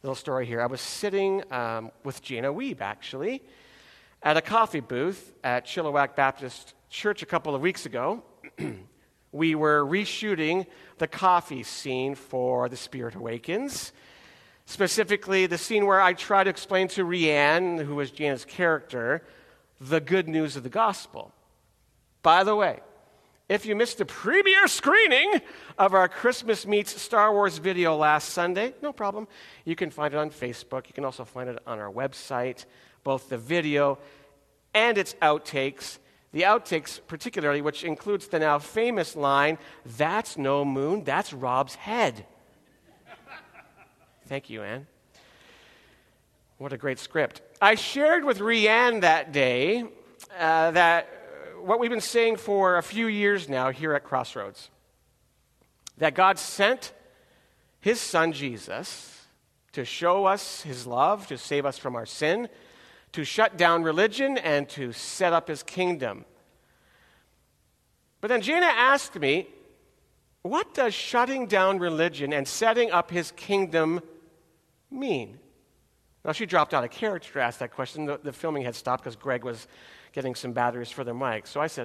Little story here. I was sitting with Gina Weeb, actually, at a coffee booth at Chilliwack Baptist Church a couple of weeks ago. We were reshooting the coffee scene for The Spirit Awakens, specifically the scene where I try to explain to Rianne, who was Gina's character, the good news of the gospel. By the way, if you missed the premiere screening of our Christmas Meets Star Wars video last Sunday, no problem. You can find it on Facebook. You can also find it on our website, both the video and its outtakes. The outtakes particularly, which includes the now famous line, "That's no moon, that's Rob's head." Thank you, Anne. What a great script. I shared with Rianne that day that what we've been saying for a few years now here at Crossroads, that God sent his son Jesus to show us his love, to save us from our sin, to shut down religion, and to set up his kingdom. But then Jana asked me, what does shutting down religion and setting up his kingdom mean? Now, she dropped out of character to ask that question. The filming had stopped because Greg was getting some batteries for the mic. So I said,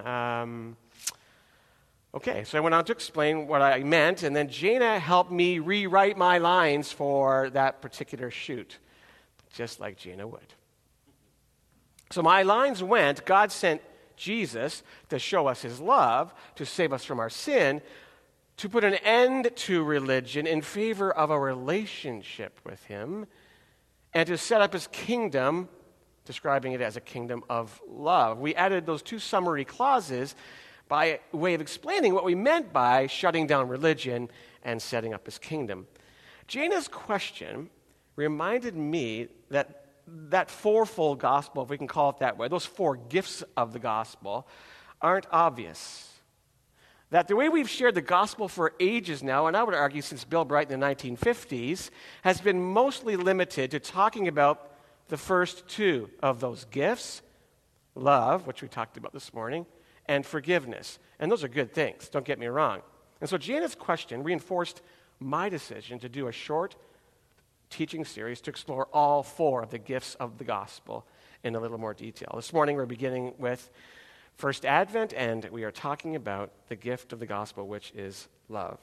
okay. So I went on to explain what I meant, and then Jana helped me rewrite my lines for that particular shoot, just like Jana would. So my lines went, God sent Jesus to show us his love, to save us from our sin, to put an end to religion in favor of a relationship with him, and to set up his kingdom, describing it as a kingdom of love. We added those two summary clauses by way of explaining what we meant by shutting down religion and setting up his kingdom. Jana's question reminded me that fourfold gospel, if we can call it that way, those four gifts of the gospel, aren't obvious. That the way we've shared the gospel for ages now, and I would argue since Bill Bright in the 1950s, has been mostly limited to talking about the first two of those gifts, love, which we talked about this morning, and forgiveness. And those are good things, don't get me wrong. And so Jana's question reinforced my decision to do a short teaching series to explore all four of the gifts of the gospel in a little more detail. This morning we're beginning with First Advent, and we are talking about the gift of the gospel, which is love.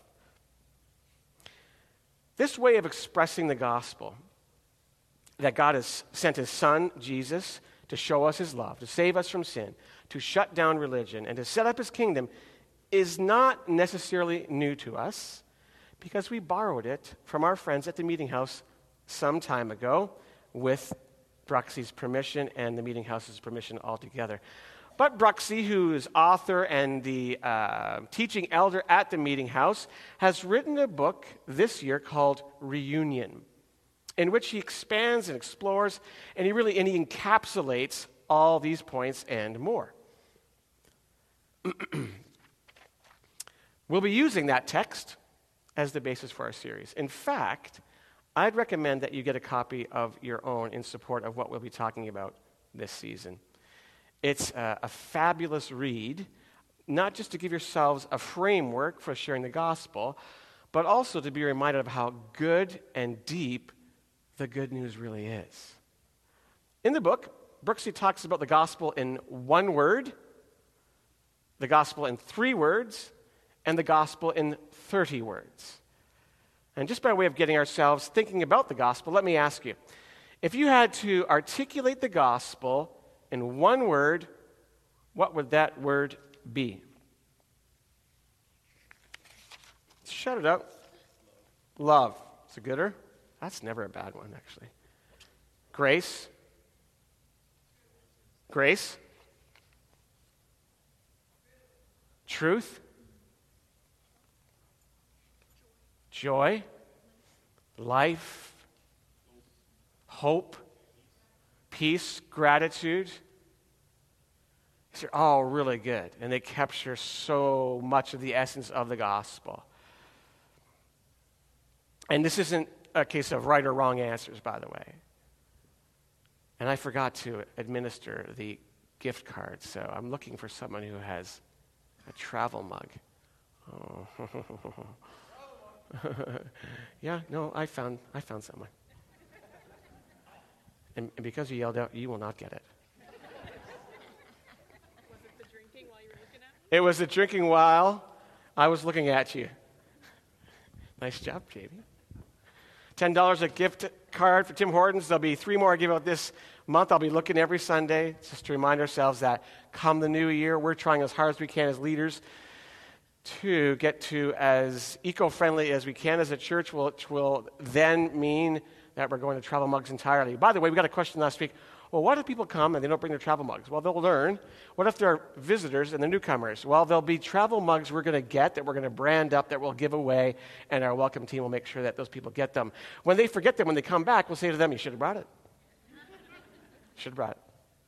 This way of expressing the gospel, that God has sent his son, Jesus, to show us his love, to save us from sin, to shut down religion, and to set up his kingdom, is not necessarily new to us, because we borrowed it from our friends at the Meeting House some time ago with Bruxy's permission and the Meeting House's permission altogether. But Bruxy, who is author and the teaching elder at the Meeting House, has written a book this year called Reunion, in which he expands and explores, and he encapsulates all these points and more. We'll be using that text as the basis for our series. In fact, I'd recommend that you get a copy of your own in support of what we'll be talking about this season. It's a fabulous read, not just to give yourselves a framework for sharing the gospel, but also to be reminded of how good and deep the good news really is. In the book, Bruxy talks about the gospel in one word, the gospel in 3 words, and the gospel in 30 words. And just by way of getting ourselves thinking about the gospel, let me ask you, if you had to articulate the gospel in one word, what would that word be? Shout it out. Love. It's a gooder. That's never a bad one, actually. Grace. Grace. Truth. Joy. Life. Hope. Peace. Gratitude. These are all really good, and they capture so much of the essence of the gospel. And this isn't a case of right or wrong answers, by the way. And I forgot to administer the gift card, so I'm looking for someone who has a travel mug. Oh. Yeah, no, I found someone. And because you yelled out, you will not get it. Was it the drinking while you were looking at me? It was the drinking while I was looking at you. Nice job, Jamie. $10 a gift card for Tim Hortons. There'll be 3 more I give out this month. I'll be looking every Sunday just to remind ourselves that come the new year, we're trying as hard as we can as leaders to get to as eco-friendly as we can as a church, which will then mean that we're going to travel mugs entirely. By the way, we got a question last week. Well, what if people come and they don't bring their travel mugs? Well, they'll learn. What if they're visitors and they're newcomers? Well, there'll be travel mugs we're going to get that we're going to brand up, that we'll give away, and our welcome team will make sure that those people get them. When they forget them, when they come back, we'll say to them, you should have brought it. Should have brought it.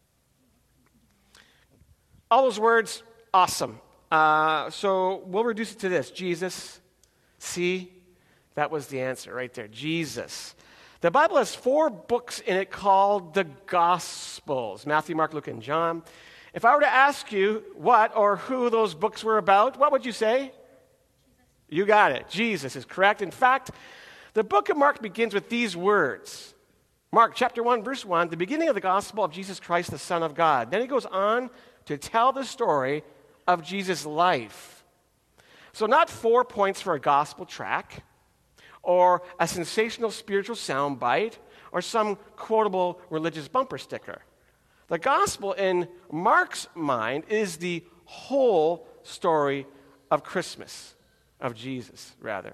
All those words, awesome. So we'll reduce it to this. Jesus, see, that was the answer right there. Jesus. The Bible has 4 books in it called the Gospels. Matthew, Mark, Luke, and John. If I were to ask you what or who those books were about, what would you say? Jesus. You got it. Jesus is correct. In fact, the book of Mark begins with these words. Mark chapter 1, verse 1, the beginning of the gospel of Jesus Christ, the Son of God. Then he goes on to tell the story of Jesus' life. So not 4 points for a gospel track, or a sensational spiritual soundbite, or some quotable religious bumper sticker. The gospel, in Mark's mind, is the whole story of Christmas, of Jesus, rather.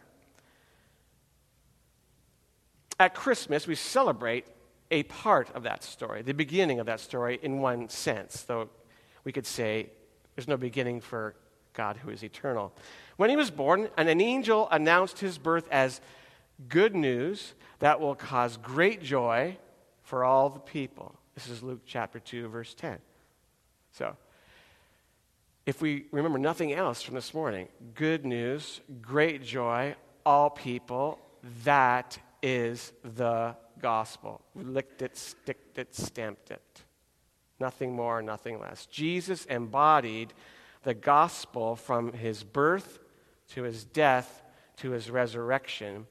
At Christmas, we celebrate a part of that story, the beginning of that story in one sense, though we could say there's no beginning for God who is eternal. When he was born, an angel announced his birth as good news that will cause great joy for all the people. This is Luke chapter 2, verse 10. So, if we remember nothing else from this morning, good news, great joy, all people, that is the gospel. We licked it, sticked it, stamped it. Nothing more, nothing less. Jesus embodied the gospel from his birth to his death to his resurrection.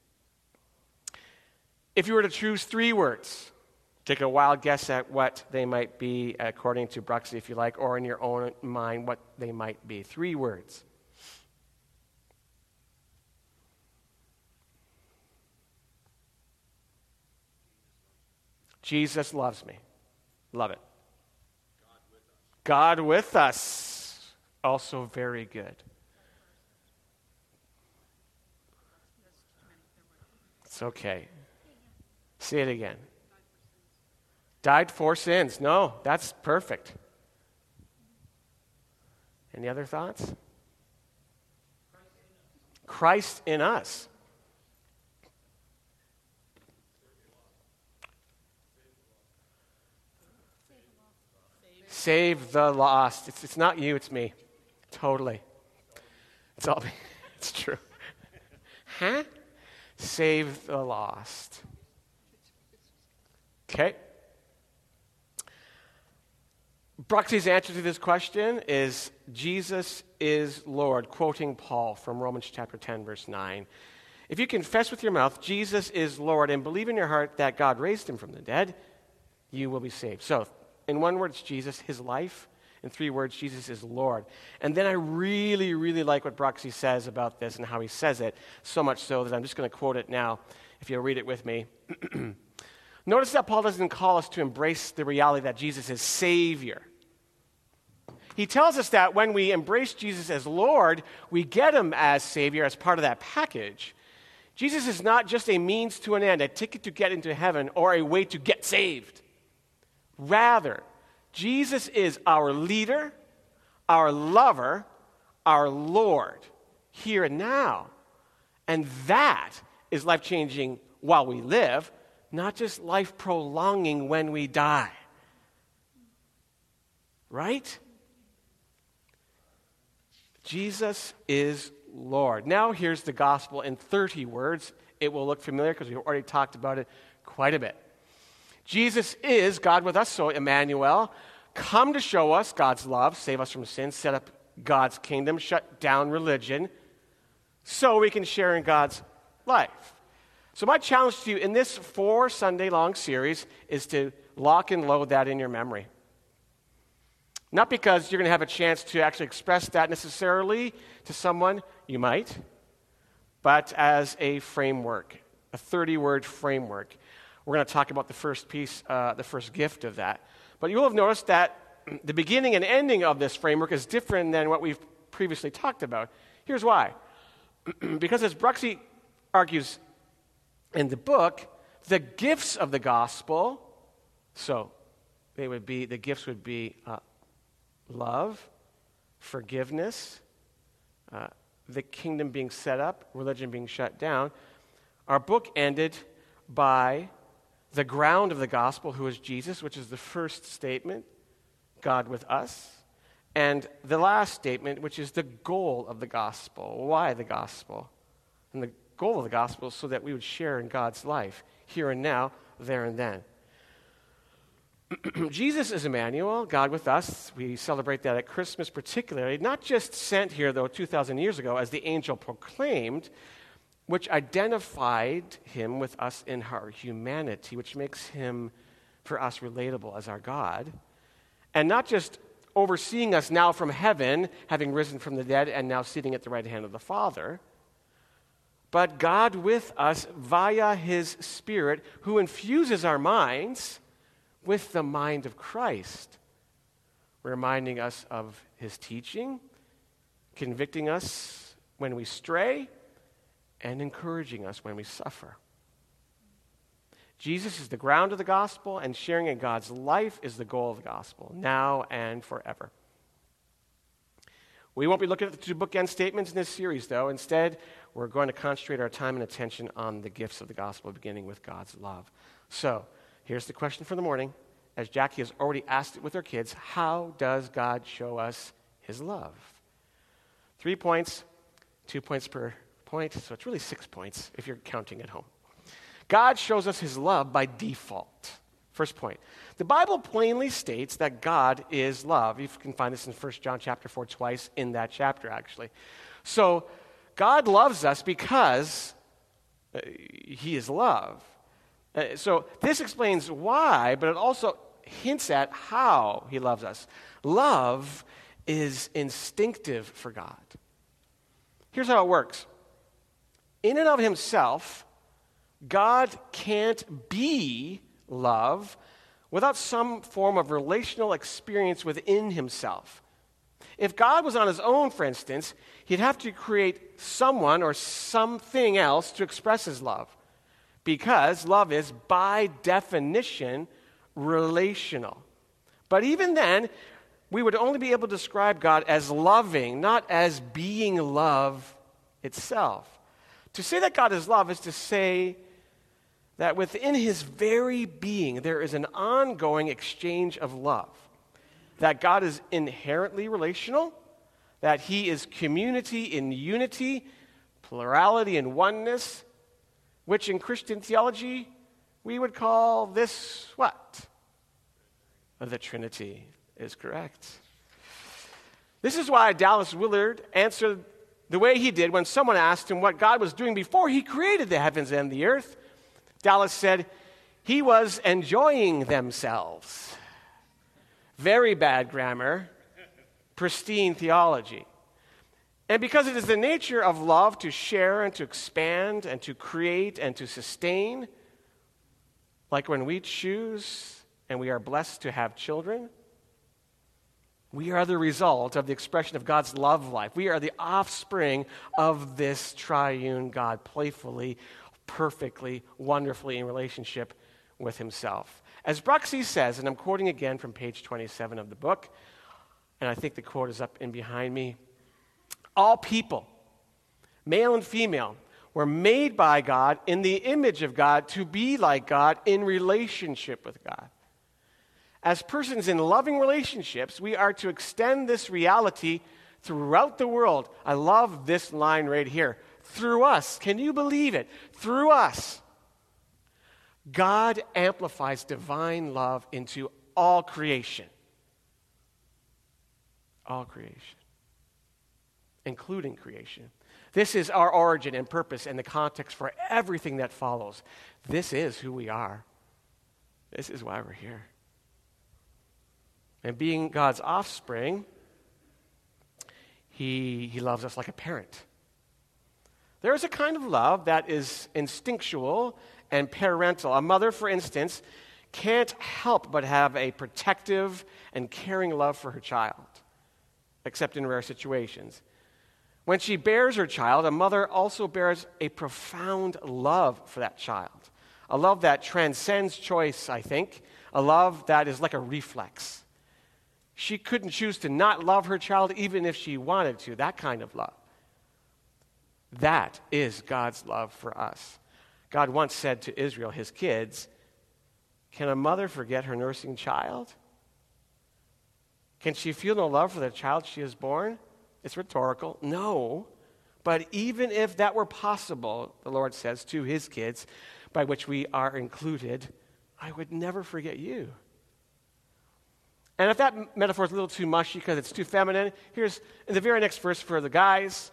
If you were to choose 3 words, take a wild guess at what they might be, according to Bruxy, if you like, or in your own mind, what they might be. 3 words. Jesus loves me. Love it. God with us. Also very good. It's okay. Say it again. Died for sins. No, that's perfect. Any other thoughts? Christ in us. Save the lost. It's not you, it's me. Totally. It's all me. It's true. Huh? Save the lost. Okay. Bruxy's answer to this question is Jesus is Lord, quoting Paul from Romans chapter 10, verse 9. If you confess with your mouth Jesus is Lord and believe in your heart that God raised him from the dead, you will be saved. So, in 1 word, it's Jesus, his life. In 3 words, Jesus is Lord. And then I really, really like what Bruxy says about this and how he says it, so much so that I'm just going to quote it now, if you'll read it with me. Notice that Paul doesn't call us to embrace the reality that Jesus is Savior. He tells us that when we embrace Jesus as Lord, we get him as Savior as part of that package. Jesus is not just a means to an end, a ticket to get into heaven, or a way to get saved. Rather, Jesus is our leader, our lover, our Lord, here and now. And that is life-changing while we live, not just life-prolonging when we die. Right? Jesus is Lord. Now here's the gospel in 30 words. It will look familiar because we've already talked about it quite a bit. Jesus is God with us, so Emmanuel, come to show us God's love, save us from sin, set up God's kingdom, shut down religion. so we can share in God's life. So my challenge to you in this 4-Sunday-long series is to lock and load that in your memory. Not because you're going to have a chance to actually express that necessarily to someone, you might, but as a framework, a 30-word framework. We're going to talk about the first piece, the first gift of that. But you'll have noticed that the beginning and ending of this framework is different than what we've previously talked about. Here's why. Because as Bruxy argues in the book, the gifts of the gospel, so the gifts would be love, forgiveness, the kingdom being set up, religion being shut down. Our book ended by the ground of the gospel, who is Jesus, which is the first statement, God with us, and the last statement, which is the goal of the gospel. Why the gospel? And the goal of the gospel is so that we would share in God's life, here and now, there and then. Jesus is Emmanuel, God with us. We celebrate that at Christmas particularly, not just sent here, though, 2,000 years ago, as the angel proclaimed, which identified him with us in our humanity, which makes him, for us, relatable as our God. And not just overseeing us now from heaven, having risen from the dead and now sitting at the right hand of the Father, but God with us via his Spirit, who infuses our minds with the mind of Christ, reminding us of his teaching, convicting us when we stray, and encouraging us when we suffer. Jesus is the ground of the gospel, and sharing in God's life is the goal of the gospel, now and forever. We won't be looking at the two bookend statements in this series, though. Instead, we're going to concentrate our time and attention on the gifts of the gospel, beginning with God's love. So, here's the question for the morning. As Jackie has already asked it with her kids, how does God show us his love? 3 points, 2 points per point, so it's really 6 points if you're counting at home. God shows us his love by default. First point. The Bible plainly states that God is love. You can find this in 1 John chapter 4 twice in that chapter, actually. So, God loves us because he is love. So this explains why, but it also hints at how he loves us. Love is instinctive for God. Here's how it works. In and of himself, God can't be love without some form of relational experience within himself. If God was on his own, for instance, he'd have to create someone or something else to express his love, because love is, by definition, relational. But even then, we would only be able to describe God as loving, not as being love itself. To say that God is love is to say that within his very being, there is an ongoing exchange of love. That God is inherently relational, that he is community in unity, plurality in oneness, which in Christian theology we would call this what? The Trinity is correct. This is why Dallas Willard answered the way he did when someone asked him what God was doing before he created the heavens and the earth. Dallas said, he was enjoying themselves. Very bad grammar, pristine theology. And because it is the nature of love to share and to expand and to create and to sustain, like when we choose and we are blessed to have children, we are the result of the expression of God's love life. We are the offspring of this triune God, playfully, perfectly, wonderfully in relationship with himself. As Bruxy says, and I'm quoting again from page 27 of the book, and I think the quote is up in behind me, all people, male and female, were made by God in the image of God to be like God in relationship with God. As persons in loving relationships, we are to extend this reality throughout the world. I love this line right here. Through us. Can you believe it? Through us. God amplifies divine love into all creation. All creation. Including creation. This is our origin and purpose and the context for everything that follows. This is who we are. This is why we're here. And being God's offspring, He loves us like a parent. There is a kind of love that is instinctual and parental. A mother, for instance, can't help but have a protective and caring love for her child, except in rare situations. When she bears her child, a mother also bears a profound love for that child. A love that transcends choice, I think. A love that is like a reflex. She couldn't choose to not love her child even if she wanted to, that kind of love. That is God's love for us. God once said to Israel, his kids, "Can a mother forget her nursing child? Can she feel no love for the child she has born?" It's rhetorical. No. But even if that were possible, the Lord says to his kids, by which we are included, I would never forget you. And if that metaphor is a little too mushy because it's too feminine, here's in the very next verse for the guys.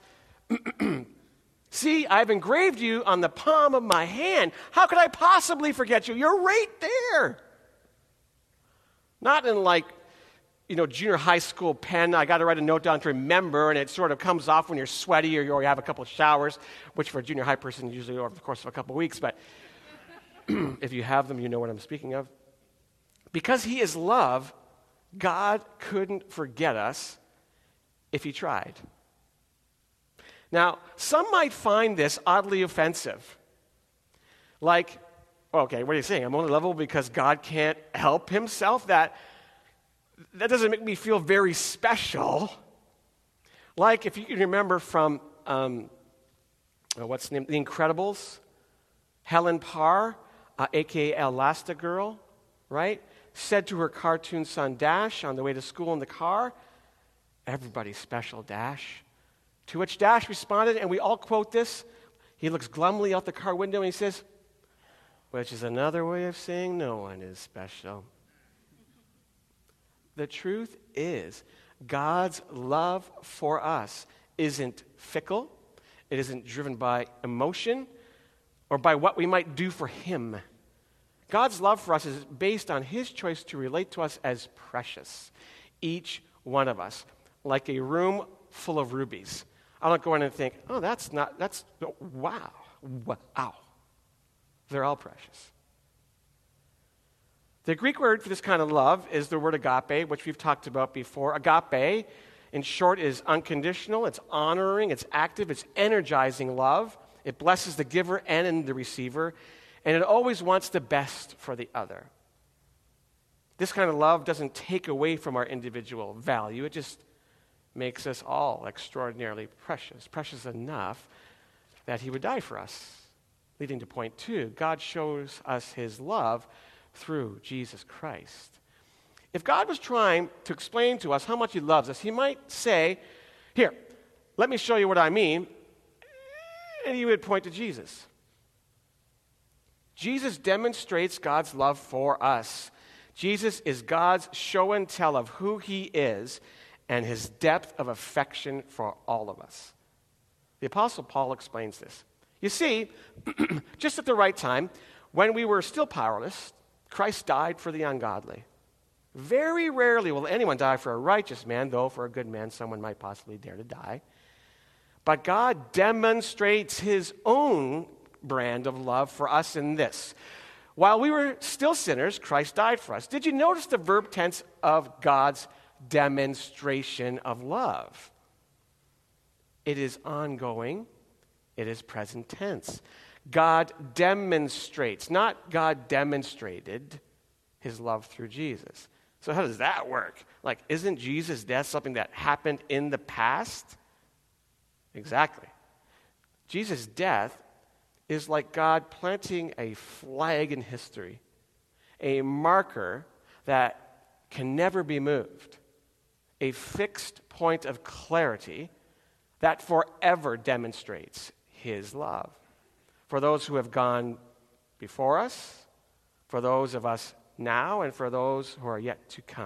See, I've engraved you on the palm of my hand. How could I possibly forget you? You're right there. Not in junior high school pen. I got to write a note down to remember, and it sort of comes off when you're sweaty or you have a couple of showers, which for a junior high person usually over the course of a couple of weeks. But if you have them, you know what I'm speaking of. Because he is love, God couldn't forget us if he tried. Now, some might find this oddly offensive. Like, okay, what are you saying? I'm only lovable because God can't help himself? That doesn't make me feel very special. Like, if you can remember from, what's the name? The Incredibles, Helen Parr, a.k.a. Elastigirl, right? Said to her cartoon son Dash on the way to school in the car, "Everybody's special, Dash." To which Dash responded, and we all quote this. He looks glumly out the car window and he says, "Which is another way of saying no one is special." The truth is, God's love for us isn't fickle. It isn't driven by emotion or by what we might do for him. God's love for us is based on his choice to relate to us as precious, each one of us, like a room full of rubies. I don't go in and think, wow. They're all precious. The Greek word for this kind of love is the word agape, which we've talked about before. Agape, in short, is unconditional, it's honoring, it's active, it's energizing love. It blesses the giver and the receiver, and it always wants the best for the other. This kind of love doesn't take away from our individual value. It just makes us all extraordinarily precious, precious enough that he would die for us. Leading to point 2, God shows us his love through Jesus Christ. If God was trying to explain to us how much he loves us, he might say, "Here, let me show you what I mean," and he would point to Jesus. Jesus demonstrates God's love for us. Jesus is God's show and tell of who he is and his depth of affection for all of us. The Apostle Paul explains this. You see, just at the right time, when we were still powerless, Christ died for the ungodly. Very rarely will anyone die for a righteous man, though for a good man someone might possibly dare to die. But God demonstrates his own brand of love for us in this. While we were still sinners, Christ died for us. Did you notice the verb tense of God's demonstration of love? It is ongoing. It is present tense. God demonstrates, not God demonstrated his love through Jesus. So how does that work? Like, isn't Jesus' death something that happened in the past? Exactly. Jesus' death is like God planting a flag in history, a marker that can never be moved, a fixed point of clarity that forever demonstrates his love. For those who have gone before us, for those of us now, and for those who are yet to come.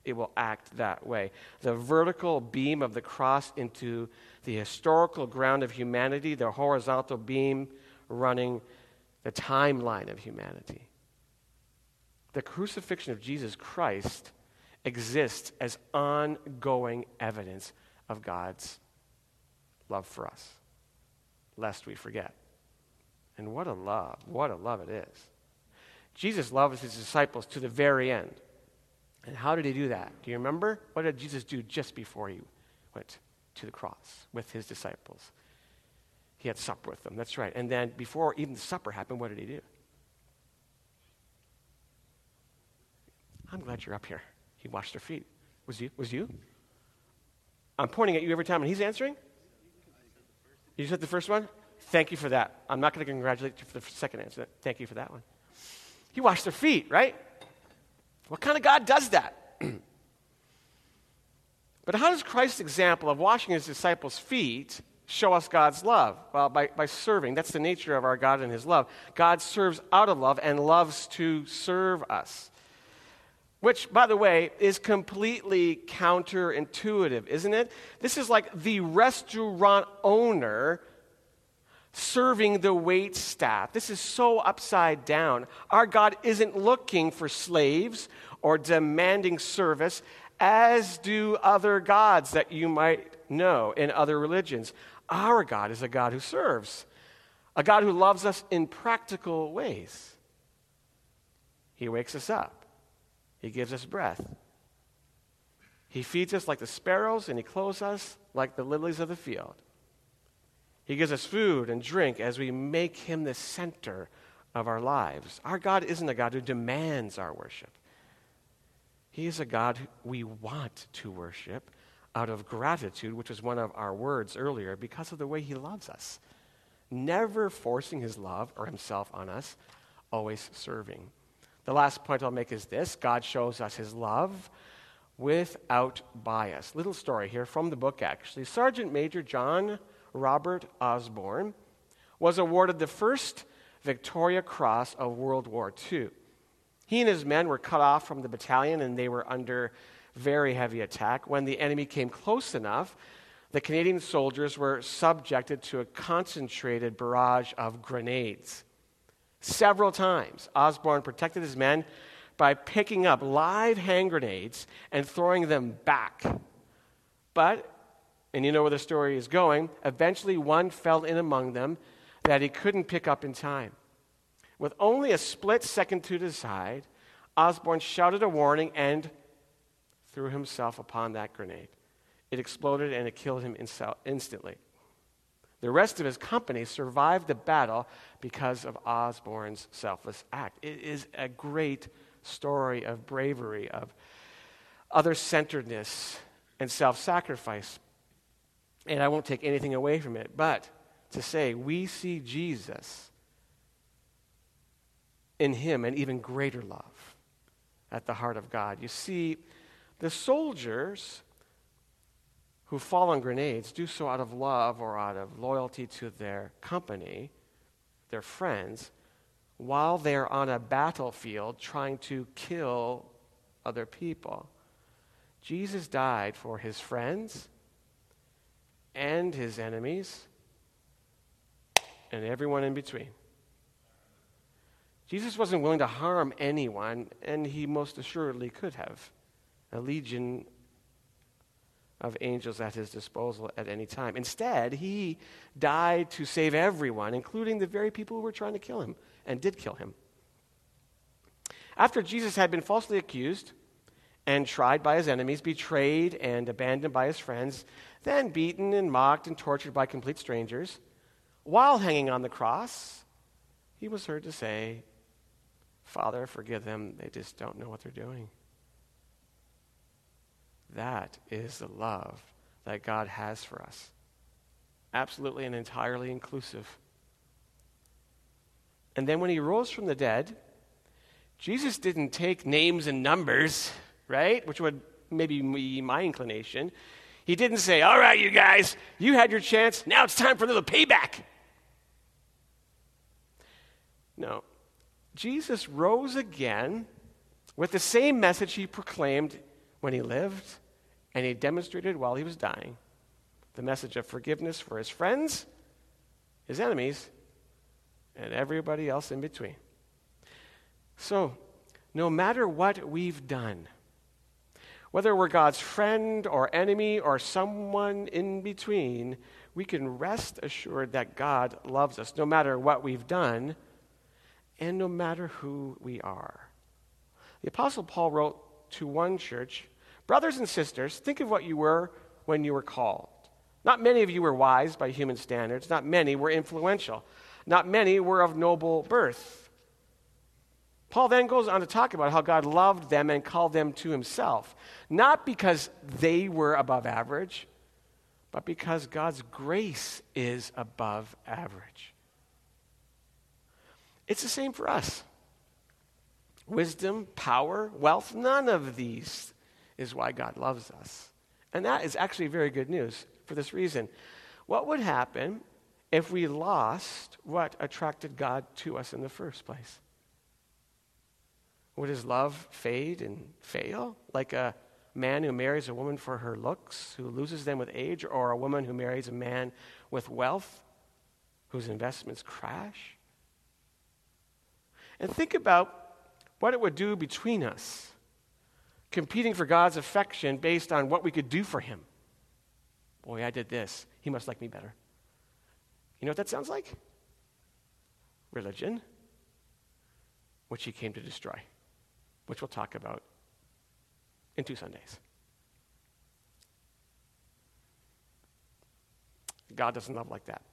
it will act that way. The vertical beam of the cross into the historical ground of humanity, the horizontal beam running the timeline of humanity. The crucifixion of Jesus Christ exists as ongoing evidence of God's love for us, lest we forget. And what a love it is. Jesus loved his disciples to the very end. And how did he do that? Do you remember? What did Jesus do just before he went to the cross with his disciples? He had supper with them, that's right. And then before even the supper happened, what did he do? I'm glad you're up here. He washed their feet. Was you? I'm pointing at you every time, and he's answering? You said the first one? Thank you for that. I'm not going to congratulate you for the second answer. Thank you for that one. He washed their feet, right? What kind of God does that? But how does Christ's example of washing his disciples' feet show us God's love? Well, by serving. That's the nature of our God and his love. God serves out of love and loves to serve us. Which, by the way, is completely counterintuitive, isn't it? This is like the restaurant owner serving the wait staff. This is so upside down. Our God isn't looking for slaves or demanding service, as do other gods that you might know in other religions. Our God is a God who serves, a God who loves us in practical ways. He wakes us up. He gives us breath. He feeds us like the sparrows, and he clothes us like the lilies of the field. He gives us food and drink as we make him the center of our lives. Our God isn't a God who demands our worship. He is a God who we want to worship out of gratitude, which was one of our words earlier, because of the way he loves us. Never forcing his love or himself on us, always serving. The last point I'll make is this: God shows us his love without bias. Little story here from the book, actually. Sergeant Major John Robert Osborne was awarded the first Victoria Cross of World War II. He and his men were cut off from the battalion, and they were under very heavy attack. When the enemy came close enough, the Canadian soldiers were subjected to a concentrated barrage of grenades. Several times, Osborne protected his men by picking up live hand grenades and throwing them back. But, and you know where the story is going, eventually one fell in among them that he couldn't pick up in time. With only a split second to decide, Osborne shouted a warning and threw himself upon that grenade. It exploded and it killed him instantly. The rest of his company survived the battle because of Osborne's selfless act. It is a great story of bravery, of other-centeredness, and self-sacrifice. And I won't take anything away from it, but to say we see Jesus in him an even greater love at the heart of God. You see, the soldiers who fall on grenades do so out of love or out of loyalty to their company, their friends, while they're on a battlefield trying to kill other people. Jesus died for his friends and his enemies and everyone in between. Jesus wasn't willing to harm anyone, and he most assuredly could have. A legion of angels at his disposal at any time. Instead, he died to save everyone, including the very people who were trying to kill him and did kill him. After Jesus had been falsely accused and tried by his enemies, betrayed and abandoned by his friends, then beaten and mocked and tortured by complete strangers, while hanging on the cross, he was heard to say, "Father, forgive them, they just don't know what they're doing." That is the love that God has for us. Absolutely and entirely inclusive. And then when he rose from the dead, Jesus didn't take names and numbers, right? Which would maybe be my inclination. He didn't say, "All right, you guys, you had your chance. Now it's time for a little payback." No. Jesus rose again with the same message he proclaimed when he lived, and he demonstrated while he was dying the message of forgiveness for his friends, his enemies, and everybody else in between. So, no matter what we've done, whether we're God's friend or enemy or someone in between, we can rest assured that God loves us no matter what we've done and no matter who we are. The Apostle Paul wrote to one church, "Brothers and sisters, think of what you were when you were called. Not many of you were wise by human standards. Not many were influential. Not many were of noble birth." Paul then goes on to talk about how God loved them and called them to himself, not because they were above average, but because God's grace is above average. It's the same for us. Wisdom, power, wealth, none of these is why God loves us. And that is actually very good news for this reason. What would happen if we lost what attracted God to us in the first place? Would his love fade and fail, like a man who marries a woman for her looks, who loses them with age, or a woman who marries a man with wealth, whose investments crash? And think about what it would do between us, competing for God's affection based on what we could do for him. Boy, I did this. He must like me better. You know what that sounds like? Religion, which he came to destroy, which we'll talk about in 2 Sundays. God doesn't love like that.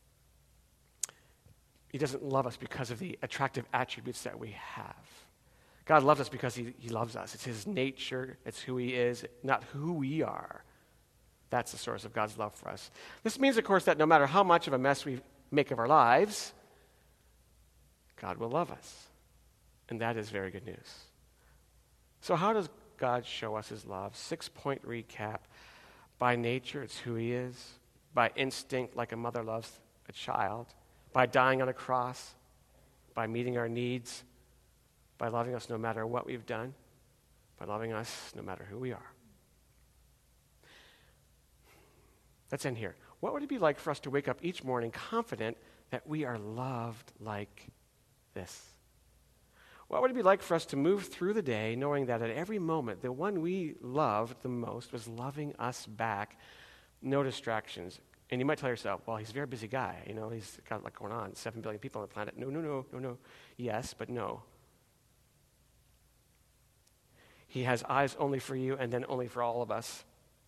He doesn't love us because of the attractive attributes that we have. God loves us because he loves us. It's his nature. It's who he is, not who we are. That's the source of God's love for us. This means, of course, that no matter how much of a mess we make of our lives, God will love us. And that is very good news. So how does God show us his love? 6-point recap. By nature, it's who he is. By instinct, like a mother loves a child. By dying on a cross. By meeting our needs. By loving us no matter what we've done. By loving us no matter who we are. Let's end here. What would it be like for us to wake up each morning confident that we are loved like this? What would it be like for us to move through the day knowing that at every moment, the one we loved the most was loving us back? No distractions. And you might tell yourself, well, he's a very busy guy. You know, he's got a lot going on. 7 billion people on the planet. No. Yes, but no. He has eyes only for you and then only for all of us.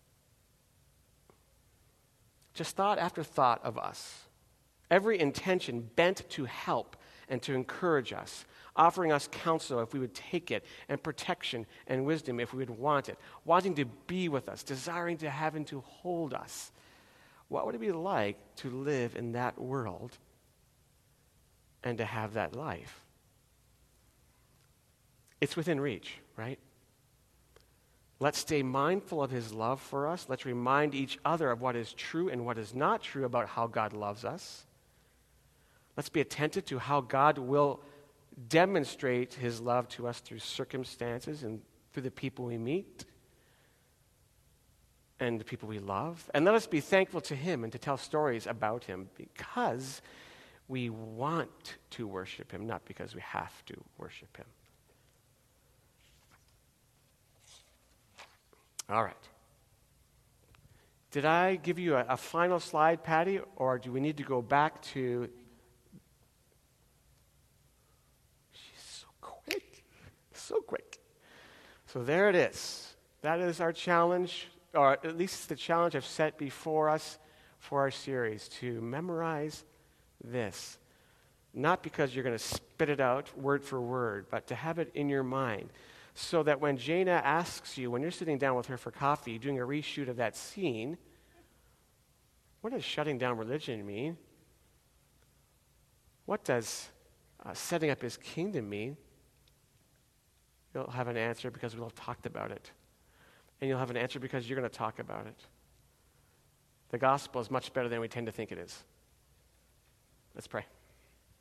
Just thought after thought of us. Every intention bent to help and to encourage us, offering us counsel if we would take it, and protection and wisdom if we would want it, wanting to be with us, desiring to have and to hold us. What would it be like to live in that world and to have that life? It's within reach, right? Let's stay mindful of his love for us. Let's remind each other of what is true and what is not true about how God loves us. Let's be attentive to how God will demonstrate his love to us through circumstances and through the people we meet and the people we love. And let us be thankful to him and to tell stories about him because we want to worship him, not because we have to worship him. All right. Did I give you a final slide, Patty, or do we need to go back to... She's so quick. So there it is. That is our challenge, or at least the challenge I've set before us for our series, to memorize this. Not because you're going to spit it out word for word, but to have it in your mind. So that when Jaina asks you, when you're sitting down with her for coffee, doing a reshoot of that scene, what does shutting down religion mean? What does setting up his kingdom mean? You'll have an answer because we'll have talked about it. And you'll have an answer because you're going to talk about it. The gospel is much better than we tend to think it is. Let's pray.